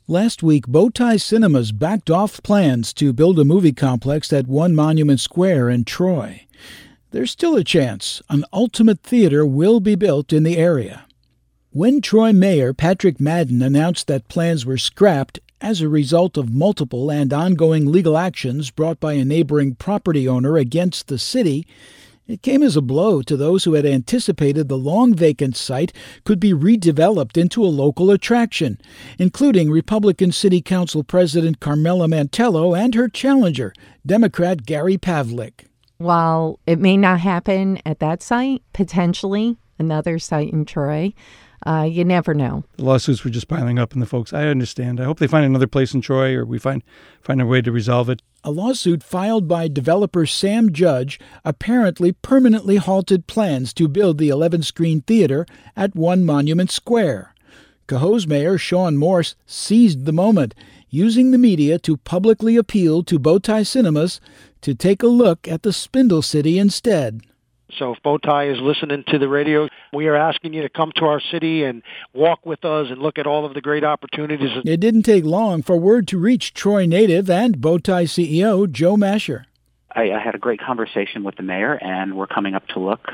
Last week, Bowtie Cinemas backed off plans to build a movie complex at One Monument Square in Troy. There's still a chance an Ultimate Theater will be built in the area. When Troy Mayor Patrick Madden announced that plans were scrapped as a result of multiple and ongoing legal actions brought by a neighboring property owner against the city, it came as a blow to those who had anticipated the long-vacant site could be redeveloped into a local attraction, including Republican City Council President Carmela Mantello and her challenger, Democrat Gary Pavlik. While it may not happen at that site, potentially another site in Troy, you never know. The lawsuits were just piling up, and the folks, I understand. I hope they find another place in Troy, or we find a way to resolve it. A lawsuit filed by developer Sam Judge apparently permanently halted plans to build the 11-screen theater at One Monument Square. Cohoes Mayor Sean Morse seized the moment, using the media to publicly appeal to Bowtie Cinemas to take a look at the Spindle City instead. So if Bowtie is listening to the radio, we are asking you to come to our city and walk with us and look at all of the great opportunities. It didn't take long for word to reach Troy native and Bowtie CEO Joe Masher. I had a great conversation with the mayor, and we're coming up to look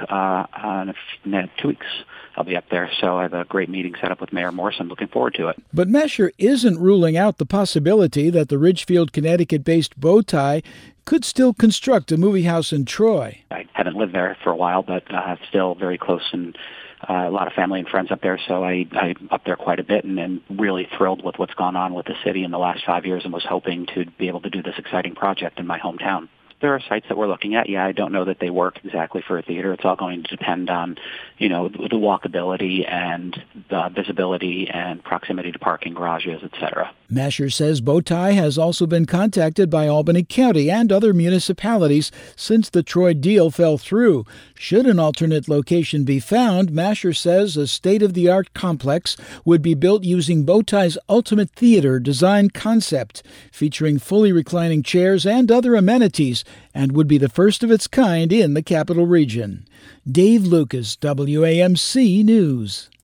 in 2 weeks. I'll be up there, so I have a great meeting set up with Mayor Morse. I'm looking forward to it. But Masher isn't ruling out the possibility that the Ridgefield, Connecticut-based Bowtie could still construct a movie house in Troy. I haven't lived there for a while, but still very close, and a lot of family and friends up there, so I'm up there quite a bit, and really thrilled with what's gone on with the city in the last 5 years, and was hoping to be able to do this exciting project in my hometown. There are sites that we're looking at. Yeah, I don't know that they work exactly for a theater. It's all going to depend on, the walkability and the visibility and proximity to parking garages, etc. Masher says Bowtie has also been contacted by Albany County and other municipalities since the Troy deal fell through. Should an alternate location be found, Masher says a state-of-the-art complex would be built using Bowtie's Ultimate Theater design concept, featuring fully reclining chairs and other amenities, and would be the first of its kind in the Capital Region. Dave Lucas, WAMC News.